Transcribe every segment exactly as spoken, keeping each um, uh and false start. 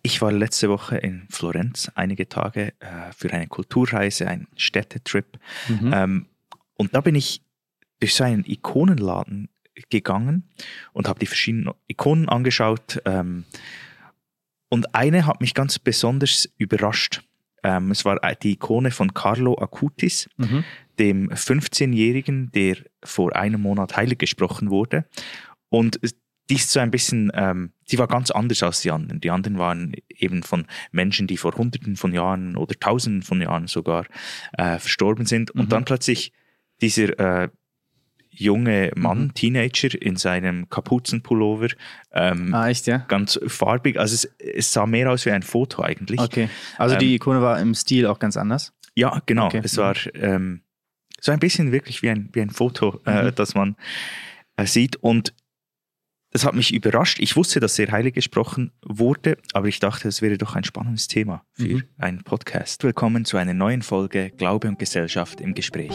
ich war letzte Woche in Florenz einige Tage äh, für eine Kulturreise, einen Städtetrip. Mhm. Ähm, und da bin ich durch so einen Ikonenladen gegangen und habe die verschiedenen Ikonen angeschaut. Ähm, und eine hat mich ganz besonders überrascht. Ähm, es war die Ikone von Carlo Acutis, Mhm. dem fünfzehnjährigen, der vor einem Monat heilig gesprochen wurde. Und die ist so ein bisschen, ähm, die war ganz anders als die anderen. Die anderen waren eben von Menschen, die vor Hunderten von Jahren oder Tausenden von Jahren sogar äh, verstorben sind. Und Mhm. dann plötzlich dieser äh, junge Mann, Mhm. Teenager in seinem Kapuzenpullover, ähm, Ah, echt, ja? ganz farbig. Also es, es sah mehr aus wie ein Foto eigentlich. Okay. Also die Ähm, Ikone war im Stil auch ganz anders? Ja, genau. Okay. Es war ähm, so ein bisschen wirklich wie ein, wie ein Foto, äh, Mhm. das man äh, sieht. Und das hat mich überrascht. Ich wusste, dass sehr heilig gesprochen wurde, aber ich dachte, das wäre doch ein spannendes Thema für Mhm. einen Podcast. Willkommen zu einer neuen Folge Glaube und Gesellschaft im Gespräch.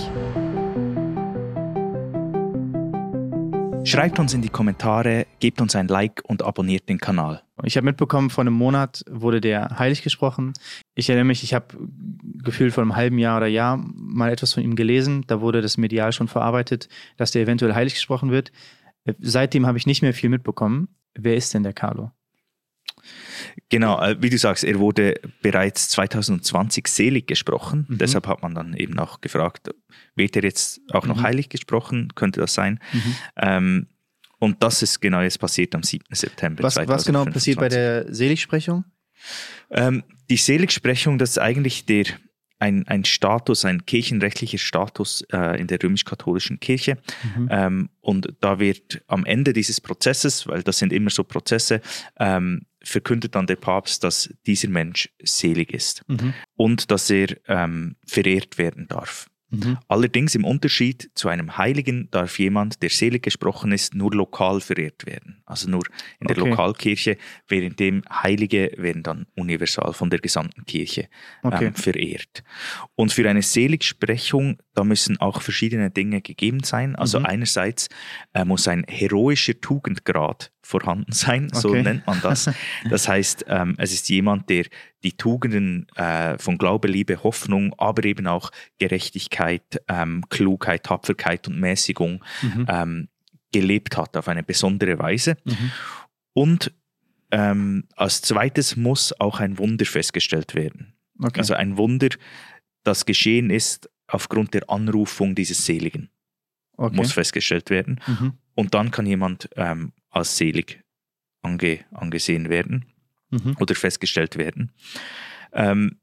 Schreibt uns in die Kommentare, gebt uns ein Like und abonniert den Kanal. Ich habe mitbekommen, vor einem Monat wurde der heilig gesprochen. Ich erinnere mich, ich habe gefühlt vor einem halben Jahr oder Jahr mal etwas von ihm gelesen. Da wurde das medial schon verarbeitet, dass der eventuell heilig gesprochen wird. Seitdem habe ich nicht mehr viel mitbekommen. Wer ist denn der Carlo? Genau, äh, wie du sagst, er wurde bereits zwanzig zwanzig selig gesprochen. Mhm. Deshalb hat man dann eben auch gefragt, wird er jetzt auch noch Mhm. heilig gesprochen? Könnte das sein? Mhm. Ähm, und das ist genau jetzt passiert am siebten September Was, was genau passiert bei der Seligsprechung? Ähm, die Seligsprechung, das ist eigentlich der, ein, ein Status, ein kirchenrechtlicher Status äh, in der römisch-katholischen Kirche. Mhm. Ähm, und da wird am Ende dieses Prozesses, weil das sind immer so Prozesse, ähm, verkündet dann der Papst, dass dieser Mensch selig ist Mhm. und dass er ähm, verehrt werden darf. Mhm. Allerdings im Unterschied zu einem Heiligen darf jemand, der selig gesprochen ist, nur lokal verehrt werden. Also nur in der Okay. Lokalkirche, währenddem Heilige werden dann universal von der gesamten Kirche Okay. ähm, verehrt. Und für eine Seligsprechung, da müssen auch verschiedene Dinge gegeben sein. Also Mhm. einerseits äh, muss ein heroischer Tugendgrad vorhanden sein, so Okay. nennt man das. Das heißt, ähm, es ist jemand, der die Tugenden äh, von Glaube, Liebe, Hoffnung, aber eben auch Gerechtigkeit, ähm, Klugheit, Tapferkeit und Mäßigung Mhm. ähm, gelebt hat auf eine besondere Weise. Mhm. Und ähm, als zweites muss auch ein Wunder festgestellt werden. Okay. Also ein Wunder, das geschehen ist aufgrund der Anrufung dieses Seligen, okay. muss festgestellt werden. Mhm. Und dann kann jemand ähm, als selig ange, angesehen werden Mhm. oder festgestellt werden. Ähm,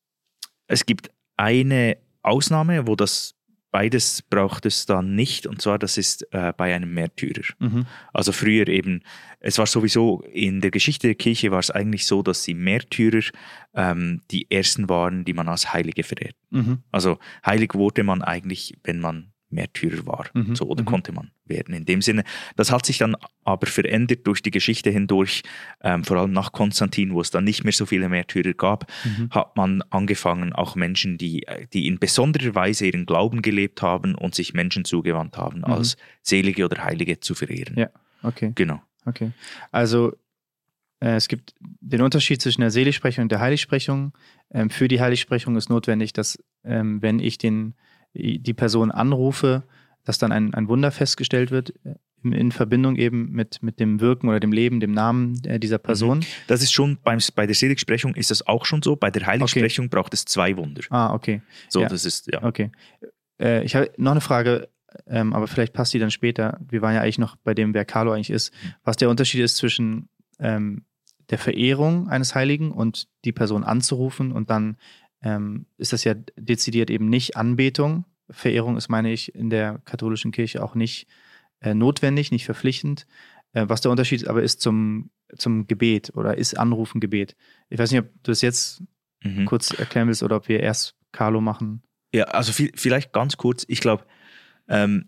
es gibt eine Ausnahme, wo das beides braucht es dann nicht, und zwar das ist äh, bei einem Märtyrer. Mhm. Also früher eben, es war sowieso in der Geschichte der Kirche war es eigentlich so, dass die Märtyrer ähm, die ersten waren, die man als Heilige verehrt. Mhm. Also heilig wurde man eigentlich, wenn man Märtyrer war, Mhm. so, oder Mhm. konnte man werden in dem Sinne. Das hat sich dann aber verändert durch die Geschichte hindurch, ähm, vor allem nach Konstantin, wo es dann nicht mehr so viele Märtyrer gab, Mhm. hat man angefangen, auch Menschen, die, die in besonderer Weise ihren Glauben gelebt haben und sich Menschen zugewandt haben, Mhm. als Selige oder Heilige zu verehren. Ja, okay. Genau. Okay. Also äh, es gibt den Unterschied zwischen der Seligsprechung und der Heiligsprechung. Ähm, für die Heiligsprechung ist notwendig, dass ähm, wenn ich den, die Person anrufe, dass dann ein, ein Wunder festgestellt wird äh, in, in Verbindung eben mit, mit dem Wirken oder dem Leben, dem Namen äh, dieser Person. Mhm. Das ist schon, beim, bei der Seligsprechung ist das auch schon so. Bei der Heiligsprechung okay. braucht es zwei Wunder. Ah, okay. So, ja. das ist, ja. Okay. Äh, ich habe noch eine Frage, ähm, aber vielleicht passt die dann später. Wir waren ja eigentlich noch bei dem, wer Carlo eigentlich ist. Mhm. Was der Unterschied ist zwischen ähm, der Verehrung eines Heiligen und die Person anzurufen, und dann ähm, ist das ja dezidiert eben nicht Anbetung. Verehrung ist, meine ich, in der katholischen Kirche auch nicht äh, notwendig, nicht verpflichtend. Äh, was der Unterschied aber ist zum, zum Gebet oder ist Anrufen Gebet. Ich weiß nicht, ob du das jetzt mhm. kurz erklären willst oder ob wir erst Carlo machen. Ja, also viel, vielleicht ganz kurz. Ich glaube, ähm,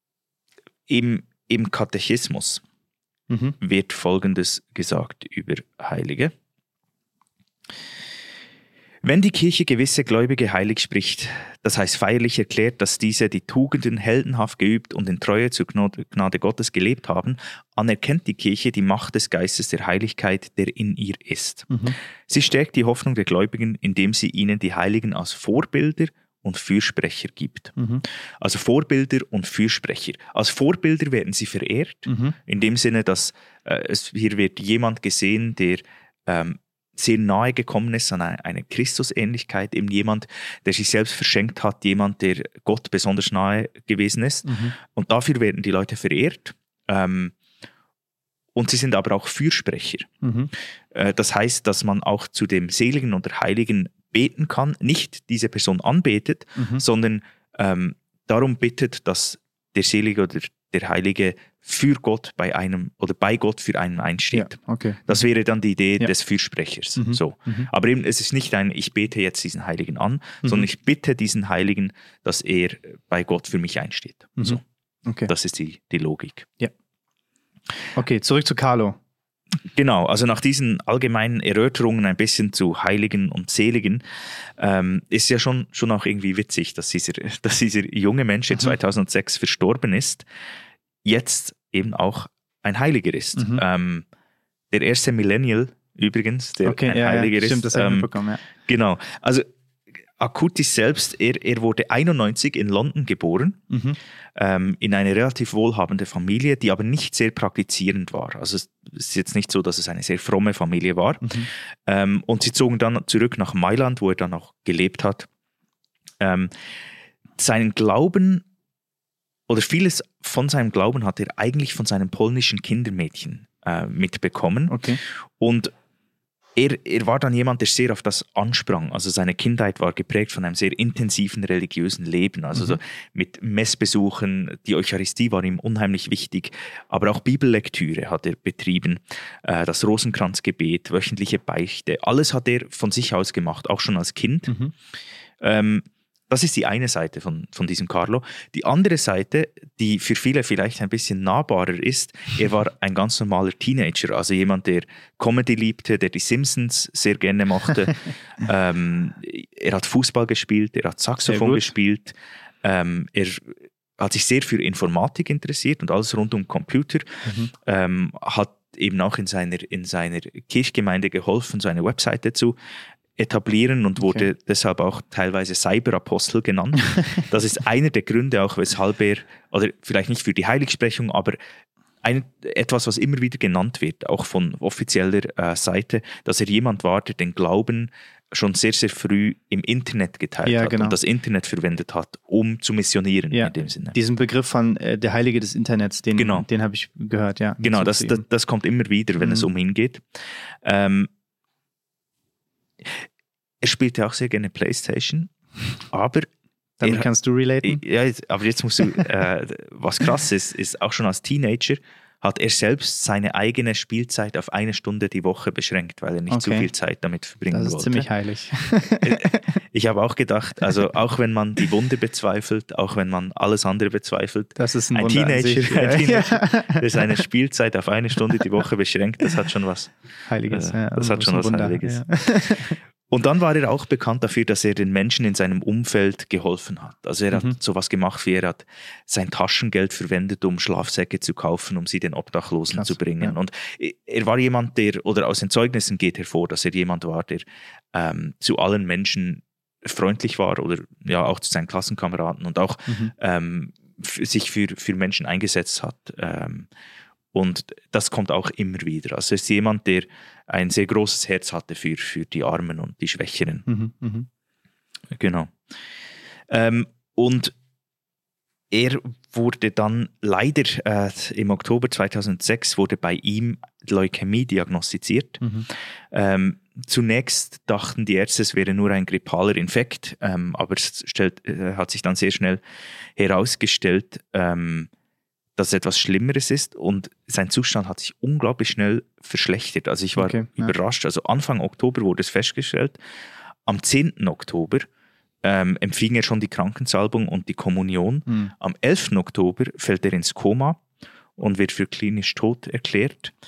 im, im Katechismus mhm. wird Folgendes gesagt über Heilige. Wenn die Kirche gewisse Gläubige heilig spricht, das heißt feierlich erklärt, dass diese die Tugenden heldenhaft geübt und in Treue zur Gnade Gottes gelebt haben, anerkennt die Kirche die Macht des Geistes der Heiligkeit, der in ihr ist. Mhm. Sie stärkt die Hoffnung der Gläubigen, indem sie ihnen die Heiligen als Vorbilder und Fürsprecher gibt. Mhm. Also Vorbilder und Fürsprecher. Als Vorbilder werden sie verehrt, mhm. in dem Sinne, dass äh, es, hier wird jemand gesehen, der ähm, sehr nahe gekommen ist an eine, eine Christusähnlichkeit, eben jemand, der sich selbst verschenkt hat, jemand, der Gott besonders nahe gewesen ist. Mhm. Und dafür werden die Leute verehrt. Ähm, und sie sind aber auch Fürsprecher. Mhm. Äh, das heißt, dass man auch zu dem Seligen oder Heiligen beten kann, nicht diese Person anbetet, mhm. sondern ähm, darum bittet, dass der Selige oder der Heilige für Gott bei einem oder bei Gott für einen einsteht. Ja, okay. Das wäre dann die Idee ja. des Fürsprechers. Mhm. So. Mhm. Aber eben, es ist nicht ein, ich bete jetzt diesen Heiligen an, mhm. sondern ich bitte diesen Heiligen, dass er bei Gott für mich einsteht. Mhm. So. Okay. Das ist die, die Logik. Ja. Okay, zurück zu Carlo. Genau, also nach diesen allgemeinen Erörterungen ein bisschen zu Heiligen und Seligen, ähm, ist ja schon, schon auch irgendwie witzig, dass dieser, dass dieser junge Mensch in mhm. zweitausendsechs verstorben ist, jetzt eben auch ein Heiliger ist. Mhm. Ähm, der erste Millennial übrigens, der okay, ein ja, Heiliger ja, ist. Stimmt, das habe ich ähm, mitbekommen, ja. Genau, also Acutis selbst, er, er wurde einundneunzig in London geboren, mhm. ähm, in eine relativ wohlhabende Familie, die aber nicht sehr praktizierend war. Also es ist jetzt nicht so, dass es eine sehr fromme Familie war. Mhm. Ähm, und sie zogen dann zurück nach Mailand, wo er dann auch gelebt hat. Ähm, seinen Glauben oder vieles von seinem Glauben hat er eigentlich von seinem polnischen Kindermädchen äh, mitbekommen. Okay. Und Er, er war dann jemand, der sehr auf das ansprang. Also seine Kindheit war geprägt von einem sehr intensiven religiösen Leben. Also mhm. so mit Messbesuchen, die Eucharistie war ihm unheimlich wichtig. Aber auch Bibellektüre hat er betrieben. Äh, das Rosenkranzgebet, wöchentliche Beichte. Alles hat er von sich aus gemacht, auch schon als Kind. Mhm. Ähm, Das ist die eine Seite von, von diesem Carlo. Die andere Seite, die für viele vielleicht ein bisschen nahbarer ist, er war ein ganz normaler Teenager, also jemand, der Comedy liebte, der die Simpsons sehr gerne mochte. ähm, er hat Fußball gespielt, er hat Saxophon gespielt, ähm, er hat sich sehr für Informatik interessiert und alles rund um Computer, mhm. ähm, hat eben auch in seiner, in seiner Kirchgemeinde geholfen, so eine Webseite zu etablieren und wurde okay. deshalb auch teilweise Cyberapostel genannt. Das ist einer der Gründe auch, weshalb er, oder vielleicht nicht für die Heiligsprechung, aber ein, etwas, was immer wieder genannt wird, auch von offizieller äh, Seite, dass er jemand war, der den Glauben schon sehr, sehr früh im Internet geteilt ja, hat genau. und das Internet verwendet hat, um zu missionieren ja, in dem Sinne. Diesen Begriff von äh, der Heilige des Internets, den, genau. den habe ich gehört, ja. Genau, das, das, das kommt immer wieder, wenn mhm. es um ihn geht. Ähm, Er spielte auch sehr gerne Playstation, aber... Damit er, kannst du relaten? Ja, aber jetzt musst du... Äh, was krass ist, ist auch schon als Teenager hat er selbst seine eigene Spielzeit auf eine Stunde die Woche beschränkt, weil er nicht okay. zu viel Zeit damit verbringen wollte. Das ist wollte. ziemlich heilig. Ich habe auch gedacht, also auch wenn man die Wunder bezweifelt, auch wenn man alles andere bezweifelt, das ist ein, ein Wunder Teenager, sich, ein Teenager der seine Spielzeit auf eine Stunde die Woche beschränkt, das hat schon was Heiliges. Äh, ja, das hat schon was Wunder, Heiliges. Ja. Und dann war er auch bekannt dafür, dass er den Menschen in seinem Umfeld geholfen hat. Also er mhm. hat sowas gemacht, wie er hat sein Taschengeld verwendet, um Schlafsäcke zu kaufen, um sie den Obdachlosen Krass, zu bringen. Ja. Und er war jemand, der, oder aus den Zeugnissen geht hervor, dass er jemand war, der ähm, zu allen Menschen freundlich war oder ja auch zu seinen Klassenkameraden und auch mhm. ähm, f- sich für, für Menschen eingesetzt hat. Ähm, Und das kommt auch immer wieder. Also er ist jemand, der ein sehr großes Herz hatte für, für die Armen und die Schwächeren. Mhm, mh. Genau. Ähm, und er wurde dann leider äh, im Oktober zweitausendsechs wurde bei ihm Leukämie diagnostiziert. Mhm. Ähm, zunächst dachten die Ärzte, es wäre nur ein grippaler Infekt, ähm, aber es stellt, äh, hat sich dann sehr schnell herausgestellt, ähm, dass es etwas Schlimmeres ist und sein Zustand hat sich unglaublich schnell verschlechtert. Also ich war okay, überrascht. Also Anfang Oktober wurde es festgestellt. Am zehnten Oktober ähm, empfing er schon die Krankensalbung und die Kommunion. Mhm. Am elften Oktober fällt er ins Koma und wird für klinisch tot erklärt. Ja.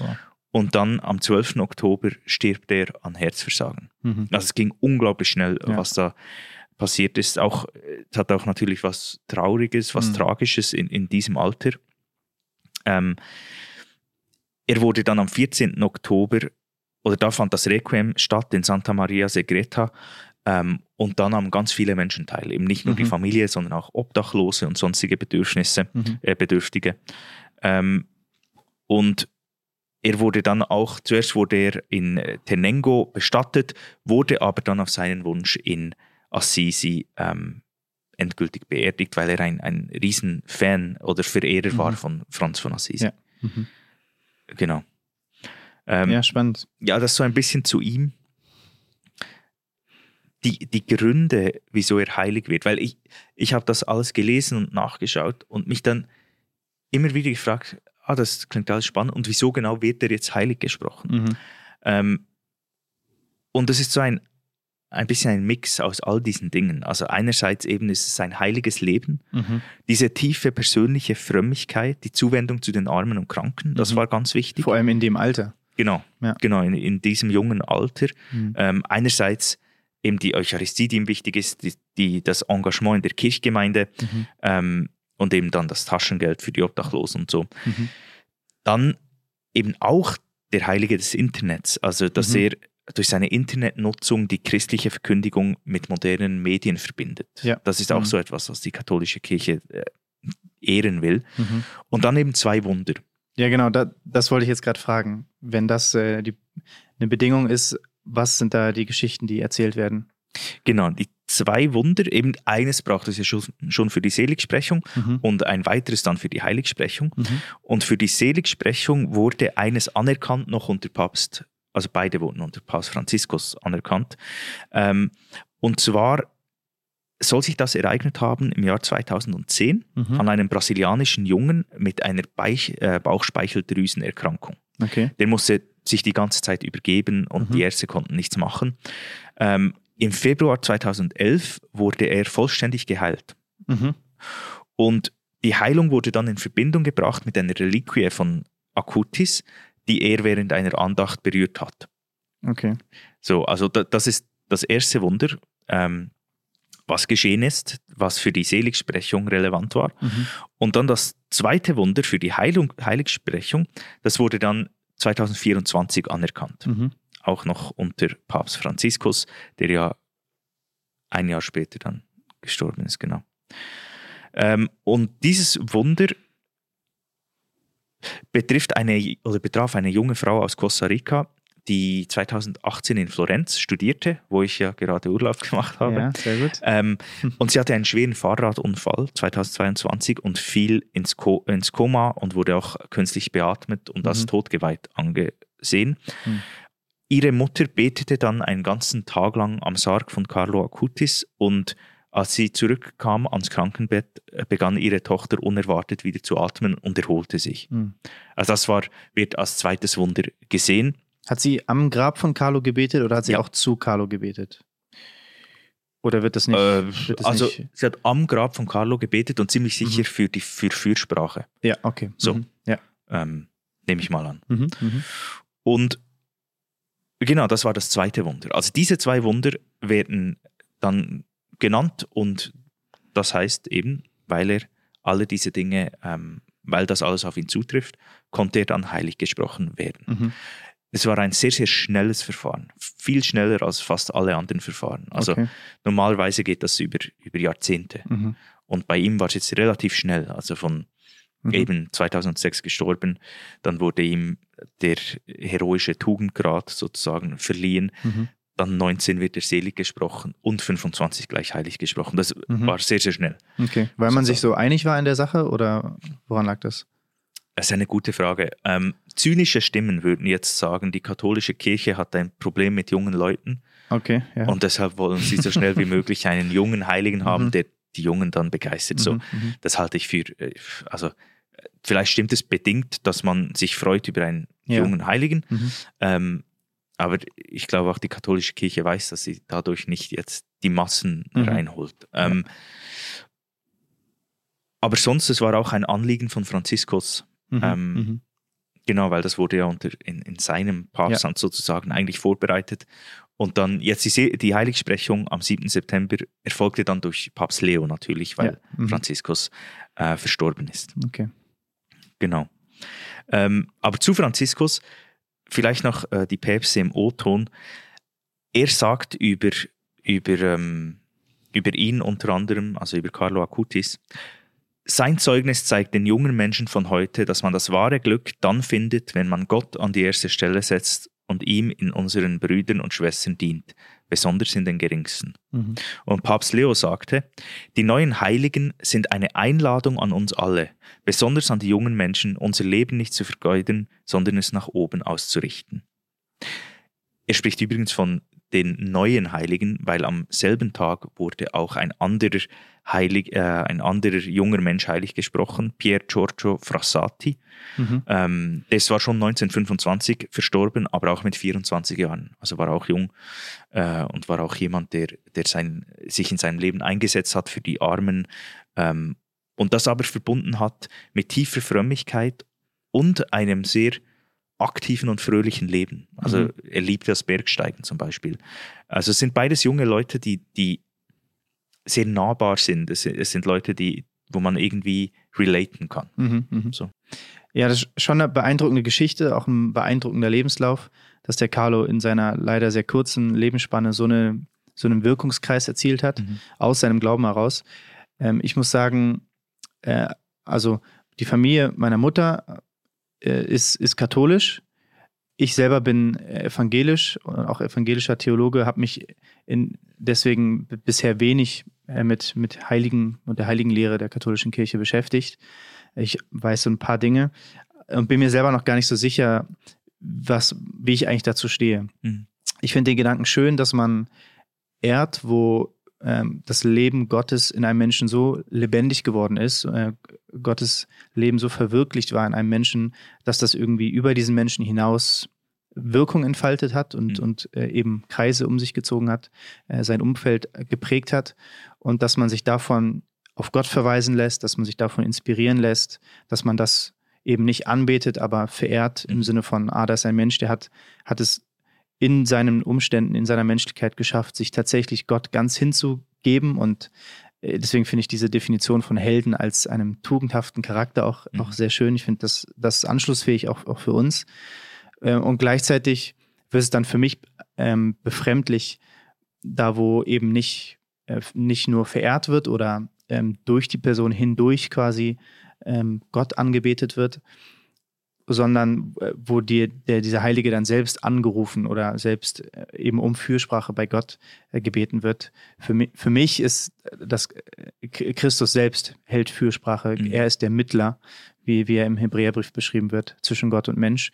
Und dann am zwölften Oktober stirbt er an Herzversagen. Mhm. Also es ging unglaublich schnell, Ja. was da passiert ist. Auch, es hat auch natürlich was Trauriges, was Mhm. Tragisches in, in diesem Alter. Ähm, er wurde dann am vierzehnten Oktober, oder da fand das Requiem statt in Santa Maria Segreta, ähm, und da nahmen ganz viele Menschen teil. Eben nicht nur Mhm. die Familie, sondern auch Obdachlose und sonstige Bedürfnisse, Mhm. äh, Bedürftige. Ähm, und er wurde dann auch, zuerst wurde er in Tenengo bestattet, wurde aber dann auf seinen Wunsch in Assisi ähm, endgültig beerdigt, weil er ein, ein Riesenfan oder Verehrer Mhm. war von Franz von Assisi. Ja. Mhm. Genau. Ähm, Ja, spannend. ja, das so ein bisschen zu ihm. Die, die Gründe, wieso er heilig wird, weil ich, ich habe das alles gelesen und nachgeschaut und mich dann immer wieder gefragt, ah, das klingt alles spannend und wieso genau wird er jetzt heilig gesprochen? Mhm. Ähm, und das ist so ein, ein bisschen ein Mix aus all diesen Dingen. Also einerseits eben ist es sein heiliges Leben, Mhm. diese tiefe persönliche Frömmigkeit, die Zuwendung zu den Armen und Kranken, das Mhm. war ganz wichtig. Vor allem in dem Alter. Genau, Ja. genau in, in diesem jungen Alter. Mhm. Ähm, einerseits eben die Eucharistie, die ihm wichtig ist, die, die, das Engagement in der Kirchgemeinde, Mhm. ähm, und eben dann das Taschengeld für die Obdachlosen und so. Mhm. Dann eben auch der Heilige des Internets, also dass Mhm. er durch seine Internetnutzung die christliche Verkündigung mit modernen Medien verbindet. Ja. Das ist auch Mhm. so etwas, was die katholische Kirche äh, ehren will. Mhm. Und dann eben zwei Wunder. Ja, genau, da, das wollte ich jetzt gerade fragen. Wenn das äh, die, eine Bedingung ist, was sind da die Geschichten, die erzählt werden? Genau, die zwei Wunder, eben eines braucht es ja schon, schon für die Seligsprechung Mhm. und ein weiteres dann für die Heiligsprechung. Mhm. Und für die Seligsprechung wurde eines anerkannt noch unter Papst, also beide wurden unter Papst Franziskus anerkannt. Ähm, und zwar soll sich das ereignet haben im Jahr zweitausendzehn Mhm. an einem brasilianischen Jungen mit einer Beich, äh, Bauchspeicheldrüsenerkrankung. Okay. Der musste sich die ganze Zeit übergeben und Mhm. die Ärzte konnten nichts machen. Ähm, Im Februar zweitausendelf wurde er vollständig geheilt. Mhm. Und die Heilung wurde dann in Verbindung gebracht mit einer Reliquie von Acutis, die er während einer Andacht berührt hat. Okay. So, also da, das ist das erste Wunder, ähm, was geschehen ist, was für die Seligsprechung relevant war. Mhm. Und dann das zweite Wunder für die Heilung, Heiligsprechung, das wurde dann zweitausendvierundzwanzig anerkannt. Mhm. Auch noch unter Papst Franziskus, der ja ein Jahr später dann gestorben ist, genau. Ähm, und dieses Wunder betrifft eine oder betraf eine junge Frau aus Costa Rica, die zweitausendachtzehn in Florenz studierte, wo ich ja gerade Urlaub gemacht habe. Ja, sehr gut. Ähm, und sie hatte einen schweren Fahrradunfall zweitausendzweiundzwanzig und fiel ins, Ko- ins Koma und wurde auch künstlich beatmet und als Mhm. totgeweiht angesehen. Mhm. Ihre Mutter betete dann einen ganzen Tag lang am Sarg von Carlo Acutis und als sie zurückkam ans Krankenbett, begann ihre Tochter unerwartet wieder zu atmen und erholte sich. Mhm. Also das war, wird als zweites Wunder gesehen. Hat sie am Grab von Carlo gebetet oder hat sie Ja. auch zu Carlo gebetet? Oder wird das nicht? Äh, wird das also nicht? sie hat am Grab von Carlo gebetet und ziemlich sicher Mhm. für die für Fürsprache. Ja, okay. So. Mhm. Ja. Ähm, nehme ich mal an. Mhm. Mhm. Und genau, das war das zweite Wunder. Also diese zwei Wunder werden dann genannt und das heißt eben, weil er alle diese Dinge, ähm, weil das alles auf ihn zutrifft, konnte er dann heilig gesprochen werden. Mhm. Es war ein sehr, sehr schnelles Verfahren. Viel schneller als fast alle anderen Verfahren. Also Okay. normalerweise geht das über, über Jahrzehnte. Mhm. Und bei ihm war es jetzt relativ schnell. Also von Mhm. eben zweitausendsechs gestorben, dann wurde ihm der heroische Tugendgrad sozusagen verliehen. Mhm. Dann neunzehn wird er selig gesprochen und fünfundzwanzig gleich heilig gesprochen. Das Mhm. war sehr, sehr schnell. Okay. Weil man sich so einig war in der Sache oder woran lag das? Das ist eine gute Frage. Ähm, zynische Stimmen würden jetzt sagen, die katholische Kirche hat ein Problem mit jungen Leuten Okay, ja. und deshalb wollen sie so schnell wie möglich einen jungen Heiligen haben, Mhm. der die Jungen dann begeistert. So, Mhm, mhm. das halte ich für, äh, also vielleicht stimmt es bedingt, dass man sich freut über einen Ja. jungen Heiligen, Mhm. ähm, aber ich glaube auch die katholische Kirche weiß, dass sie dadurch nicht jetzt die Massen Mhm. reinholt. Ähm, aber sonst, es war auch ein Anliegen von Franziskus, Mhm. ähm, Mhm. Genau, weil das wurde ja unter, in, in seinem Papstamt ja. sozusagen eigentlich vorbereitet. Und dann jetzt die, die Heiligsprechung am siebten September erfolgte dann durch Papst Leo natürlich, weil ja. mhm. Franziskus äh, verstorben ist. Okay. Genau. Ähm, aber zu Franziskus, vielleicht noch äh, die Päpste im O-Ton. Er sagt über, über, ähm, über ihn unter anderem, also über Carlo Acutis, sein Zeugnis zeigt den jungen Menschen von heute, dass man das wahre Glück dann findet, wenn man Gott an die erste Stelle setzt und ihm in unseren Brüdern und Schwestern dient, besonders in den geringsten. Mhm. Und Papst Leo sagte, die neuen Heiligen sind eine Einladung an uns alle, besonders an die jungen Menschen, unser Leben nicht zu vergeuden, sondern es nach oben auszurichten. Er spricht übrigens von den neuen Heiligen, weil am selben Tag wurde auch ein anderer Heilig, äh, ein anderer junger Mensch heilig gesprochen, Pier Giorgio Frassati. Mhm. Ähm, das war schon neunzehnhundertfünfundzwanzig verstorben, aber auch mit vierundzwanzig Jahren. Also war auch jung äh, und war auch jemand, der, der sein, sich in seinem Leben eingesetzt hat für die Armen ähm, und das aber verbunden hat mit tiefer Frömmigkeit und einem sehr aktiven und fröhlichen Leben. Also mhm. er liebt das Bergsteigen zum Beispiel. Also es sind beides junge Leute, die, die sehr nahbar sind. Es, es sind Leute, die, wo man irgendwie relaten kann. Mhm, mh. So. Ja, das ist schon eine beeindruckende Geschichte, auch ein beeindruckender Lebenslauf, dass der Carlo in seiner leider sehr kurzen Lebensspanne so, eine, so einen Wirkungskreis erzielt hat, mhm. aus seinem Glauben heraus. Ähm, ich muss sagen, äh, also die Familie meiner Mutter äh, ist, ist katholisch. Ich selber bin evangelisch und auch evangelischer Theologe, habe mich in, deswegen b- bisher wenig äh, mit, mit Heiligen und der Heiligenlehre der katholischen Kirche beschäftigt. Ich weiß so ein paar Dinge und bin mir selber noch gar nicht so sicher, was, wie ich eigentlich dazu stehe. Mhm. Ich finde den Gedanken schön, dass man ehrt, wo ähm, das Leben Gottes in einem Menschen so lebendig geworden ist, äh, Gottes Leben so verwirklicht war in einem Menschen, dass das irgendwie über diesen Menschen hinaus Wirkung entfaltet hat und, mhm. und äh, eben Kreise um sich gezogen hat, äh, sein Umfeld geprägt hat und dass man sich davon auf Gott verweisen lässt, dass man sich davon inspirieren lässt, dass man das eben nicht anbetet, aber verehrt mhm. im Sinne von, ah, da ist ein Mensch, der hat, hat es in seinen Umständen, in seiner Menschlichkeit geschafft, sich tatsächlich Gott ganz hinzugeben und äh, deswegen finde ich diese Definition von Helden als einem tugendhaften Charakter auch, mhm. auch sehr schön. Ich finde das, das ist anschlussfähig auch, auch für uns. Und gleichzeitig wird es dann für mich ähm, befremdlich, da wo eben nicht, äh, nicht nur verehrt wird oder ähm, durch die Person hindurch quasi ähm, Gott angebetet wird, sondern äh, wo die, der, dieser Heilige dann selbst angerufen oder selbst äh, eben um Fürsprache bei Gott äh, gebeten wird. Für mich, für mich ist das äh, Christus selbst hält Fürsprache. Mhm. Er ist der Mittler, wie, wie er im Hebräerbrief beschrieben wird, zwischen Gott und Mensch.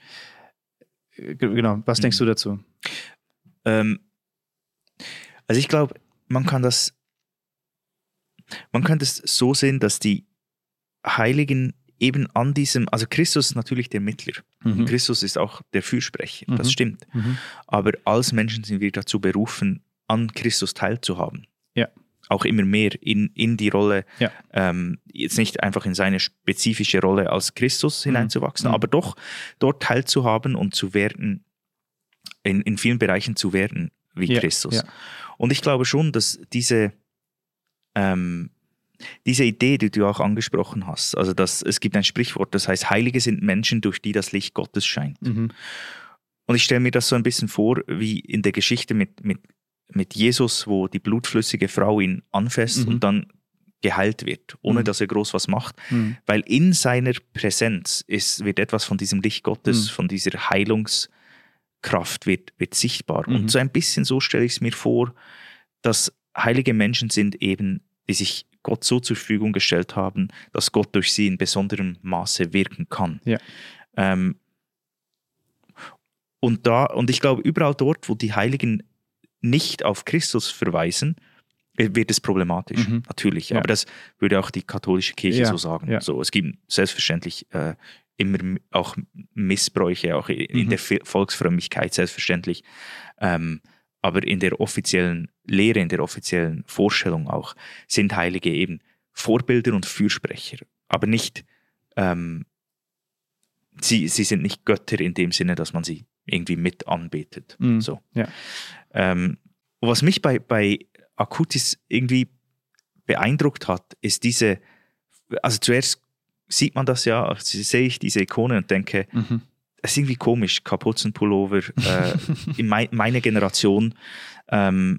Genau, was denkst du dazu? Ähm, also ich glaube, man kann das, man kann das so sehen, dass die Heiligen eben an diesem, also Christus ist natürlich der Mittler. Mhm. Christus ist auch der Fürsprecher, mhm. das stimmt. Mhm. Aber als Menschen sind wir dazu berufen, an Christus teilzuhaben. Ja. Auch immer mehr in, in die Rolle, ja. ähm, jetzt nicht einfach in seine spezifische Rolle als Christus Mhm. hineinzuwachsen, Mhm. aber doch dort teilzuhaben und zu werden, in, in vielen Bereichen zu werden wie ja. Christus. Ja. Und ich glaube schon, dass diese, ähm, diese Idee, die du auch angesprochen hast, also dass es gibt ein Sprichwort, das heißt, Heilige sind Menschen, durch die das Licht Gottes scheint. Mhm. Und ich stelle mir das so ein bisschen vor, wie in der Geschichte mit, mit mit Jesus, wo die blutflüssige Frau ihn anfasst mhm. und dann geheilt wird, ohne mhm. dass er groß was macht. Mhm. Weil in seiner Präsenz ist, wird etwas von diesem Licht Gottes, mhm. von dieser Heilungskraft wird, wird sichtbar. Mhm. Und so ein bisschen so stelle ich es mir vor, dass heilige Menschen sind eben, die sich Gott so zur Verfügung gestellt haben, dass Gott durch sie in besonderem Maße wirken kann. Ja. Ähm, und, da, und ich glaube, überall dort, wo die Heiligen nicht auf Christus verweisen, wird es problematisch, mhm. natürlich. Ja. Aber das würde auch die katholische Kirche ja. so sagen. Ja. So, es gibt selbstverständlich äh, immer auch Missbräuche, auch in mhm. der Volksfrömmigkeit, selbstverständlich. Ähm, aber in der offiziellen Lehre, in der offiziellen Vorstellung auch, sind Heilige eben Vorbilder und Fürsprecher. Aber nicht, ähm, sie, sie sind nicht Götter in dem Sinne, dass man sie irgendwie mit anbetet. Mhm. So. Ja. Ähm, was mich bei, bei Acutis irgendwie beeindruckt hat, ist diese, also zuerst sieht man das ja, also sehe ich diese Ikone und denke, Mhm. es ist irgendwie komisch, Kapuzenpullover, äh, in mei meine Generation, ähm,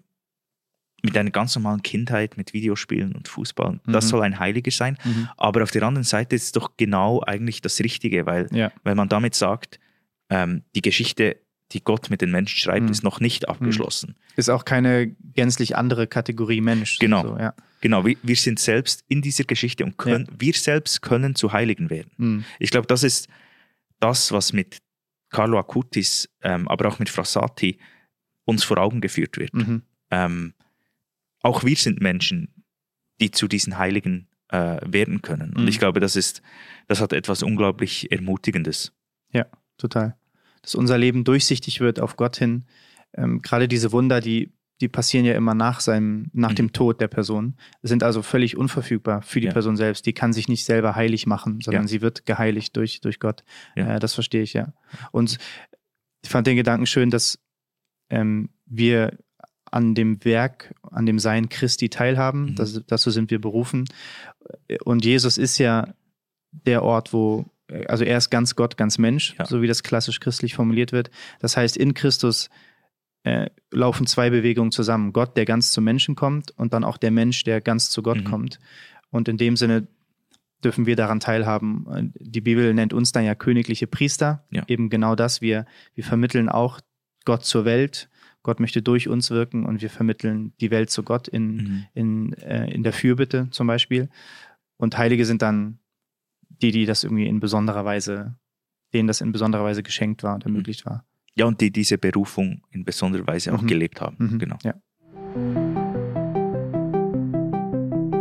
mit einer ganz normalen Kindheit, mit Videospielen und Fußball, Mhm. das soll ein Heiliger sein. Mhm. Aber auf der anderen Seite ist es doch genau eigentlich das Richtige, weil, Ja. weil man damit sagt, ähm, die Geschichte, die Gott mit den Menschen schreibt, Mhm. ist noch nicht abgeschlossen. Ist auch keine gänzlich andere Kategorie Mensch. Genau. So, ja. Genau, wir, wir sind selbst in dieser Geschichte und können, Ja. wir selbst können zu Heiligen werden. Mhm. Ich glaube, das ist das, was mit Carlo Acutis, ähm, aber auch mit Frassati uns vor Augen geführt wird. Mhm. Ähm, auch wir sind Menschen, die zu diesen Heiligen äh, werden können. Und Mhm. ich glaube, das ist, das hat etwas unglaublich Ermutigendes. Ja, total. Dass unser Leben durchsichtig wird auf Gott hin. Ähm, gerade diese Wunder, die, die passieren ja immer nach seinem, nach Mhm. dem Tod der Person, sind also völlig unverfügbar für die Ja. Person selbst. Die kann sich nicht selber heilig machen, sondern Ja. sie wird geheiligt durch, durch Gott. Ja. Äh, das verstehe ich, ja. Und ich fand den Gedanken schön, dass ähm, wir an dem Werk, an dem Sein Christi teilhaben. Mhm. Das, dazu sind wir berufen. Und Jesus ist ja der Ort, wo, also er ist ganz Gott, ganz Mensch, Ja. so wie das klassisch christlich formuliert wird. Das heißt, in Christus äh, laufen zwei Bewegungen zusammen. Gott, der ganz zum Menschen kommt, und dann auch der Mensch, der ganz zu Gott Mhm. kommt. Und in dem Sinne dürfen wir daran teilhaben. Die Bibel nennt uns dann ja königliche Priester. Ja. Eben genau das. Wir, wir vermitteln auch Gott zur Welt. Gott möchte durch uns wirken und wir vermitteln die Welt zu Gott in, Mhm. in, äh, in der Fürbitte zum Beispiel. Und Heilige sind dann die, die das irgendwie in besonderer Weise, denen das in besonderer Weise geschenkt war und ermöglicht war. Ja, und die diese Berufung in besonderer Weise auch Mhm. gelebt haben. Mhm. Genau. Ja.